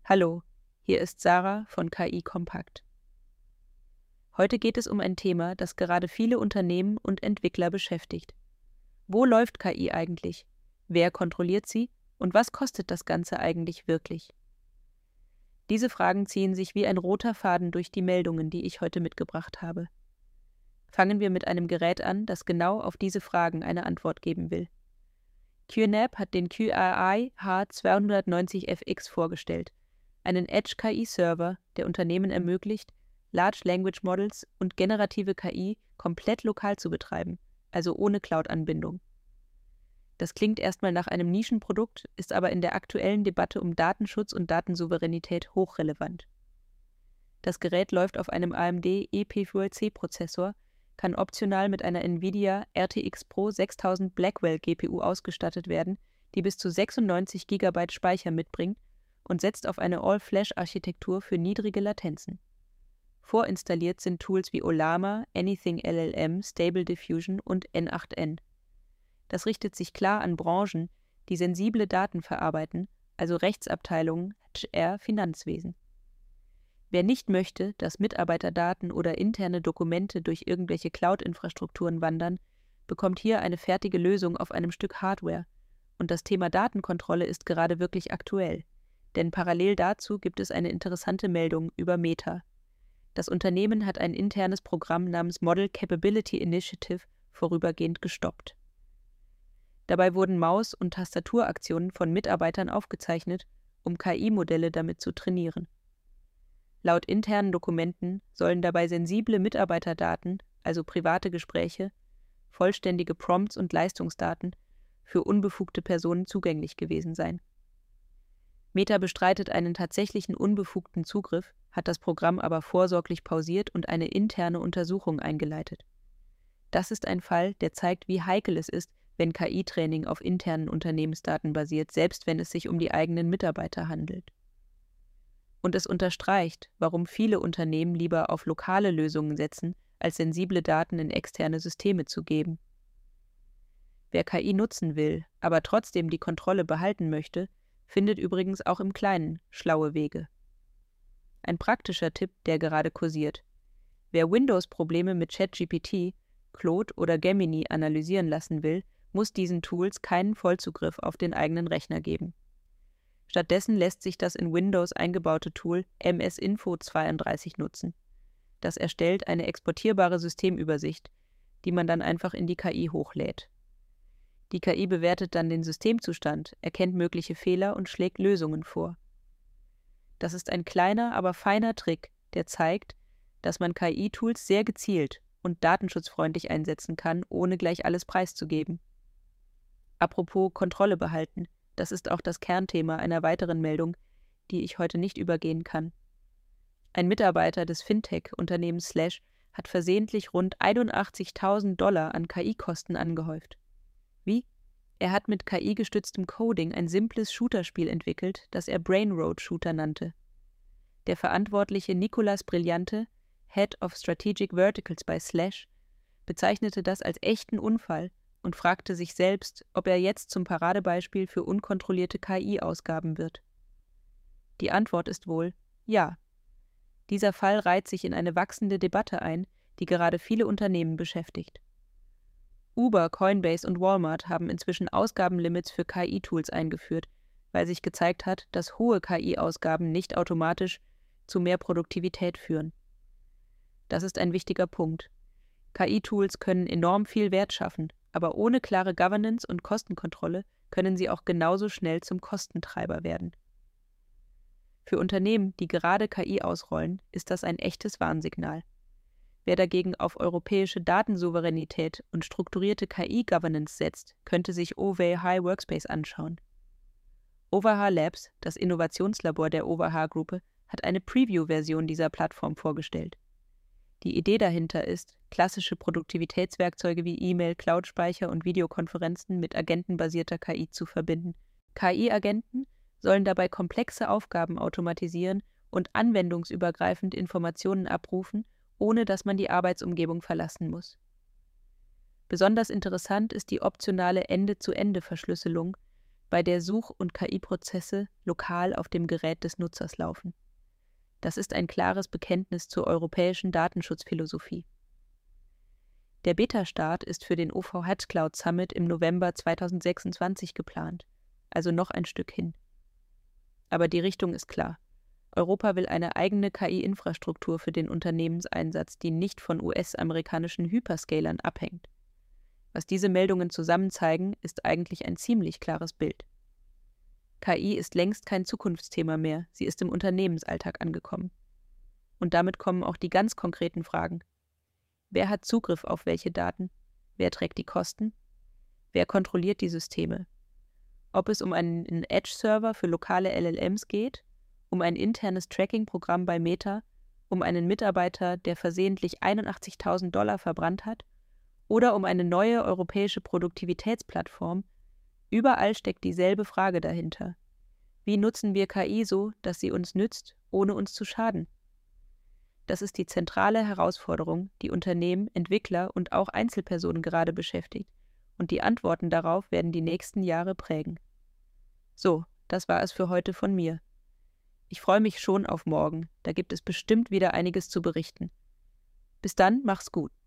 Hallo, hier ist Sarah von KI Kompakt. Heute geht es um ein Thema, das gerade viele Unternehmen und Entwickler beschäftigt. Wo läuft KI eigentlich? Wer kontrolliert sie? Und was kostet das Ganze eigentlich wirklich? Diese Fragen ziehen sich wie ein roter Faden durch die Meldungen, die ich heute mitgebracht habe. Fangen wir mit einem Gerät an, das genau auf diese Fragen eine Antwort geben will. QNAP hat den QAI H290FX vorgestellt, einen Edge-KI-Server, der Unternehmen ermöglicht, Large Language Models und generative KI komplett lokal zu betreiben, also ohne Cloud-Anbindung. Das klingt erstmal nach einem Nischenprodukt, ist aber in der aktuellen Debatte um Datenschutz und Datensouveränität hochrelevant. Das Gerät läuft auf einem AMD ePfulC-Prozessor, kann optional mit einer NVIDIA RTX Pro 6000 Blackwell GPU ausgestattet werden, die bis zu 96 GB Speicher mitbringt und setzt auf eine All-Flash-Architektur für niedrige Latenzen. Vorinstalliert sind Tools wie Ollama, Anything LLM, Stable Diffusion und N8N. Das richtet sich klar an Branchen, die sensible Daten verarbeiten, also Rechtsabteilungen, HR, Finanzwesen. Wer nicht möchte, dass Mitarbeiterdaten oder interne Dokumente durch irgendwelche Cloud-Infrastrukturen wandern, bekommt hier eine fertige Lösung auf einem Stück Hardware. Und das Thema Datenkontrolle ist gerade wirklich aktuell. Denn parallel dazu gibt es eine interessante Meldung über Meta. Das Unternehmen hat ein internes Programm namens Model Capability Initiative vorübergehend gestoppt. Dabei wurden Maus- und Tastaturaktionen von Mitarbeitern aufgezeichnet, um KI-Modelle damit zu trainieren. Laut internen Dokumenten sollen dabei sensible Mitarbeiterdaten, also private Gespräche, vollständige Prompts und Leistungsdaten, für unbefugte Personen zugänglich gewesen sein. Meta bestreitet einen tatsächlichen unbefugten Zugriff, hat das Programm aber vorsorglich pausiert und eine interne Untersuchung eingeleitet. Das ist ein Fall, der zeigt, wie heikel es ist, wenn KI-Training auf internen Unternehmensdaten basiert, selbst wenn es sich um die eigenen Mitarbeiter handelt. Und es unterstreicht, warum viele Unternehmen lieber auf lokale Lösungen setzen, als sensible Daten in externe Systeme zu geben. Wer KI nutzen will, aber trotzdem die Kontrolle behalten möchte, findet übrigens auch im Kleinen schlaue Wege. Ein praktischer Tipp, der gerade kursiert. Wer Windows-Probleme mit ChatGPT, Claude oder Gemini analysieren lassen will, muss diesen Tools keinen Vollzugriff auf den eigenen Rechner geben. Stattdessen lässt sich das in Windows eingebaute Tool MS-Info 32 nutzen. Das erstellt eine exportierbare Systemübersicht, die man dann einfach in die KI hochlädt. Die KI bewertet dann den Systemzustand, erkennt mögliche Fehler und schlägt Lösungen vor. Das ist ein kleiner, aber feiner Trick, der zeigt, dass man KI-Tools sehr gezielt und datenschutzfreundlich einsetzen kann, ohne gleich alles preiszugeben. Apropos Kontrolle behalten. Das ist auch das Kernthema einer weiteren Meldung, die ich heute nicht übergehen kann. Ein Mitarbeiter des Fintech-Unternehmens Slash hat versehentlich rund $81.000 an KI-Kosten angehäuft. Wie? Er hat mit KI-gestütztem Coding ein simples Shooterspiel entwickelt, das er Brainroad Shooter nannte. Der Verantwortliche Nicolas Brillante, Head of Strategic Verticals bei Slash, bezeichnete das als echten Unfall und fragte sich selbst, ob er jetzt zum Paradebeispiel für unkontrollierte KI-Ausgaben wird. Die Antwort ist wohl ja. Dieser Fall reiht sich in eine wachsende Debatte ein, die gerade viele Unternehmen beschäftigt. Uber, Coinbase und Walmart haben inzwischen Ausgabenlimits für KI-Tools eingeführt, weil sich gezeigt hat, dass hohe KI-Ausgaben nicht automatisch zu mehr Produktivität führen. Das ist ein wichtiger Punkt. KI-Tools können enorm viel Wert schaffen, aber ohne klare Governance und Kostenkontrolle können sie auch genauso schnell zum Kostentreiber werden. Für Unternehmen, die gerade KI ausrollen, ist das ein echtes Warnsignal. Wer dagegen auf europäische Datensouveränität und strukturierte KI-Governance setzt, könnte sich OVH Workspace anschauen. OVH Labs, das Innovationslabor der OVH-Gruppe, hat eine Preview-Version dieser Plattform vorgestellt. Die Idee dahinter ist, klassische Produktivitätswerkzeuge wie E-Mail, Cloud-Speicher und Videokonferenzen mit agentenbasierter KI zu verbinden. KI-Agenten sollen dabei komplexe Aufgaben automatisieren und anwendungsübergreifend Informationen abrufen, ohne dass man die Arbeitsumgebung verlassen muss. Besonders interessant ist die optionale Ende-zu-Ende-Verschlüsselung, bei der Such- und KI-Prozesse lokal auf dem Gerät des Nutzers laufen. Das ist ein klares Bekenntnis zur europäischen Datenschutzphilosophie. Der Beta-Start ist für den OVH Cloud Summit im November 2026 geplant, also noch ein Stück hin. Aber die Richtung ist klar. Europa will eine eigene KI-Infrastruktur für den Unternehmenseinsatz, die nicht von US-amerikanischen Hyperscalern abhängt. Was diese Meldungen zusammen zeigen, ist eigentlich ein ziemlich klares Bild. KI ist längst kein Zukunftsthema mehr, sie ist im Unternehmensalltag angekommen. Und damit kommen auch die ganz konkreten Fragen. Wer hat Zugriff auf welche Daten? Wer trägt die Kosten? Wer kontrolliert die Systeme? Ob es um einen Edge-Server für lokale LLMs geht, um ein internes Tracking-Programm bei Meta, um einen Mitarbeiter, der versehentlich $81.000 verbrannt hat, oder um eine neue europäische Produktivitätsplattform, überall steckt dieselbe Frage dahinter. Wie nutzen wir KI so, dass sie uns nützt, ohne uns zu schaden? Das ist die zentrale Herausforderung, die Unternehmen, Entwickler und auch Einzelpersonen gerade beschäftigt, und die Antworten darauf werden die nächsten Jahre prägen. So, das war es für heute von mir. Ich freue mich schon auf morgen, da gibt es bestimmt wieder einiges zu berichten. Bis dann, mach's gut.